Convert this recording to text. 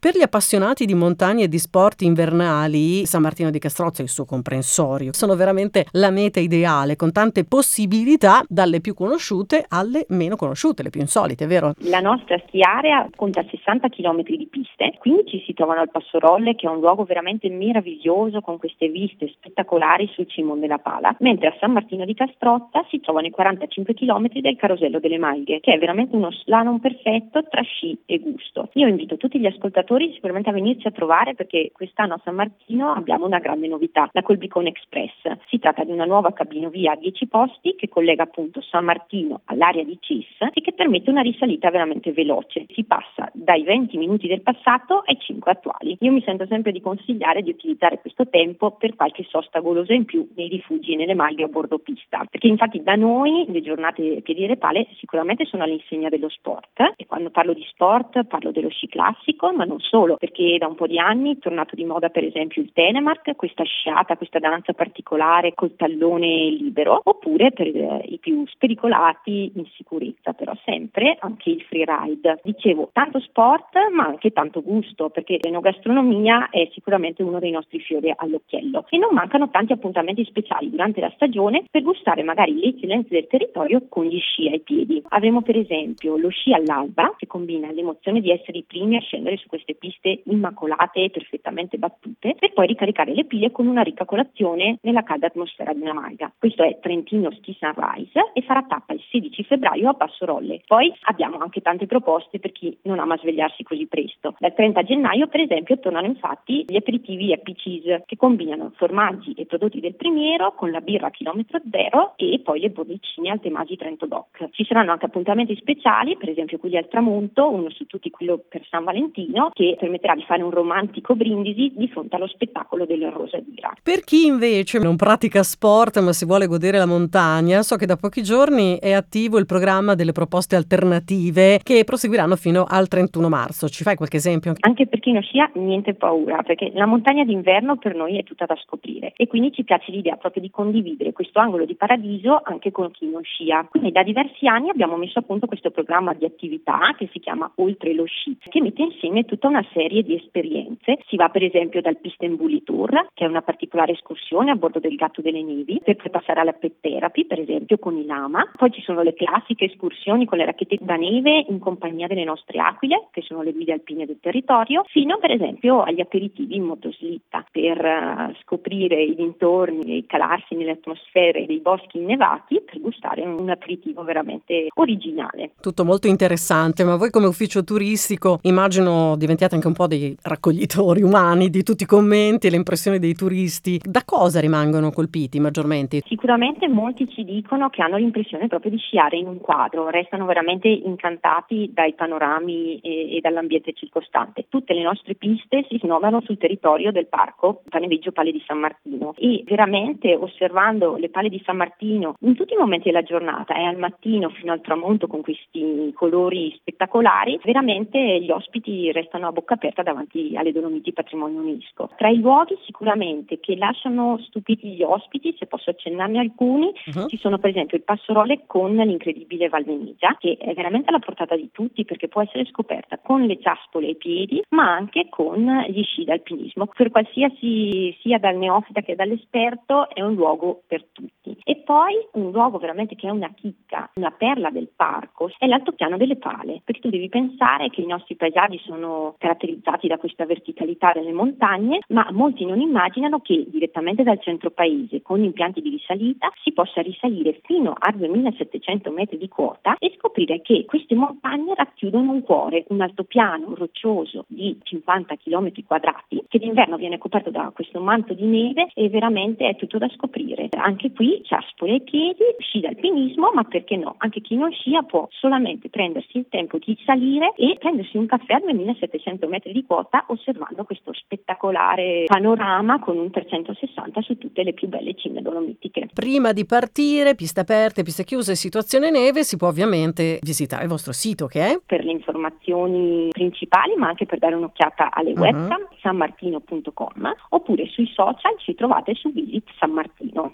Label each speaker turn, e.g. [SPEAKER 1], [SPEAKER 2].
[SPEAKER 1] Per gli appassionati di montagne e di sport invernali, San Martino di Castrozzo e il suo comprensorio sono veramente la meta ideale, con tante possibilità, dalle più conosciute alle meno conosciute, le più insolite, vero?
[SPEAKER 2] La nostra ski area conta 60 km di piste, quindi ci si trovano al Passo Rolle, che è un luogo veramente meraviglioso con queste viste spettacolari sul Cimon della Pala, mentre a San Martino di Castrozza si trovano i 45 km del Carosello delle Maighe, che è veramente uno slalom perfetto tra sci e gusto. Io invito tutti gli ascoltatori sicuramente a venirci a trovare, perché quest'anno a San Martino abbiamo una grande novità, la Colbicone Express. Si tratta di una nuova cabinovia a 10 posti che collega appunto San Martino all'area di Cis e che permette una risalita veramente veloce. Si passa dai 20 minuti del passato ai 5 attuali. Io mi sento sempre di consigliare di utilizzare questo tempo per qualche sosta golosa in più nei rifugi e nelle maglie a bordo pista, perché infatti da noi le giornate piedi e pale sicuramente sono all'insegna dello sport, e quando parlo di sport parlo dello sci classico, ma non solo, perché da un po' di anni è tornato di moda per esempio il Telemark, questa sciata, questa danza particolare col tallone libero, oppure per i più spericolati in sicurezza, però sempre anche il freeride. Dicevo, tanto sport ma anche tanto gusto, perché l'enogastronomia è sicuramente uno dei nostri fiori all'occhiello e non mancano tanti appuntamenti speciali durante la stagione per gustare magari le eccellenze del territorio con gli sci ai piedi. Avremo per esempio lo sci all'alba, che combina l'emozione di essere i primi a scendere su queste piste immacolate e perfettamente battute, per poi ricaricare le pile con una ricca colazione nella calda atmosfera di una maiga. Questo è Trentino Ski Sunrise e farà tappa il 16 febbraio a Passo Rolle. Poi abbiamo anche tante proposte per chi non ama svegliarsi così presto. Dal 30 gennaio per esempio tornano infatti gli aperitivi Happy Cheese, che combinano formaggi e prodotti del Primiero con la birra a chilometro zero e poi le bollicine al Temagi Trento Doc. Ci saranno anche appuntamenti speciali, per esempio quelli al tramonto, uno su tutti quello per San Valentino, che permetterà di fare un romantico brindisi di fronte allo spettacolo del Rosa d'Ira.
[SPEAKER 1] Per chi invece non pratica sport ma si vuole godere la montagna, so che da pochi giorni è attivo il programma delle proposte alternative che proseguiranno fino al 31 marzo. Ci fai qualche esempio?
[SPEAKER 2] Anche per chi non scia, niente paura, perché la montagna d'inverno per noi è tutta da scoprire e quindi ci piace l'idea proprio di condividere questo angolo di paradiso anche con chi non scia. Quindi da diversi anni abbiamo messo a punto questo programma di attività che si chiama Oltre lo Sci, che mette insieme tutta una serie di esperienze. Si va per esempio dal Pista and Bully Tour, che è una particolare escursione a bordo del Gatto delle Nevi, per poi passare alla pet therapy, per esempio con i lama. Poi ci sono le classiche escursioni con le racchette da neve in compagnia delle nostre aquile, che sono le guide alpine del territorio, fino per esempio agli aperitivi in motoslitta per scoprire i dintorni e calarsi nelle atmosfere dei boschi innevati per gustare un aperitivo veramente originale.
[SPEAKER 1] Tutto molto interessante, ma voi come ufficio turistico immagino diventiate anche un po' dei raccoglitori umani di tutti i commenti e le impressioni dei turisti. Da cosa rimangono colpiti maggiormente?
[SPEAKER 2] Sicuramente molti ci dicono che hanno l'impressione proprio di sciare in un quadro, restano veramente incantati dai panorami e dall'ambiente circostante. Tutte le nostre piste si snovano sul territorio del parco Paneveggio Pale di San Martino e veramente osservando le pale di San Martino in tutti i momenti della giornata e al mattino fino al tramonto con questi colori spettacolari, veramente gli ospiti restano a bocca aperta davanti alle Dolomiti Patrimonio UNESCO. Tra i luoghi sicuramente che lasciano stupiti gli ospiti, se posso accennarne alcuni, ci sono per esempio il Passo Rolle con l'incredibile Val Venezia, che è veramente alla portata di tutti perché può essere scoperta con le ciaspole ai piedi, ma anche con gli sci d'alpinismo. Per qualsiasi sia dal neofita che dall'esperto è un luogo per tutti. E poi un luogo veramente che è una chicca, una perla del parco, è l'altopiano delle Pale, perché tu devi pensare che i nostri paesaggi sono caratterizzati da questa verticalità delle montagne, ma molti non immaginano che direttamente dal centro paese, con impianti di risalita, si possa risalire fino a 2700 metri di quota e scoprire che queste montagne racchiudono un cuore, un altopiano roccioso di 50 km quadrati, che d'inverno viene coperto da questo manto di neve e veramente è tutto da scoprire. Anche qui ciaspole ai piedi, sci d'alpinismo, ma perché no? Anche chi non scia può solamente prendersi il tempo di salire e prendersi un caffè a 2700 metri di quota osservando questo spettacolare panorama con un 360 su tutte le più belle cime dolomitiche.
[SPEAKER 1] Prima di partire, piste aperte, piste chiuse, situazione neve, si può ovviamente visitare il vostro sito che è?
[SPEAKER 2] Per le informazioni principali, ma anche per dare un'occhiata alle webcam, sanmartino.com, oppure sui social ci trovate su Visit San Martino.